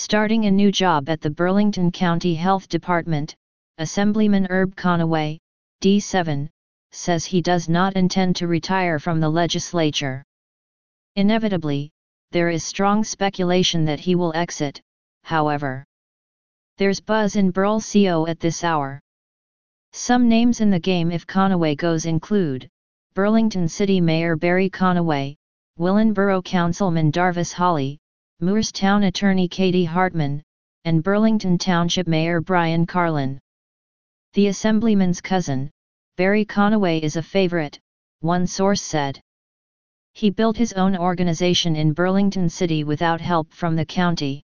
Starting a new job at the Burlington County Health Department, Assemblyman Herb Conaway, D7, says he does not intend to retire from the legislature. Inevitably, there is strong speculation that he will exit, however. There's buzz in Burl CO at this hour. Some names in the game if Conaway goes include Burlington City Mayor Barry Conaway, Welland Borough Councilman Darvis Holly, Moores Town Attorney Katie Hartman, and Burlington Township Mayor Brian Carlin. The Assemblyman's cousin, Barry Conaway, is a favorite, one source said. He built his own organization in Burlington City without help from the county.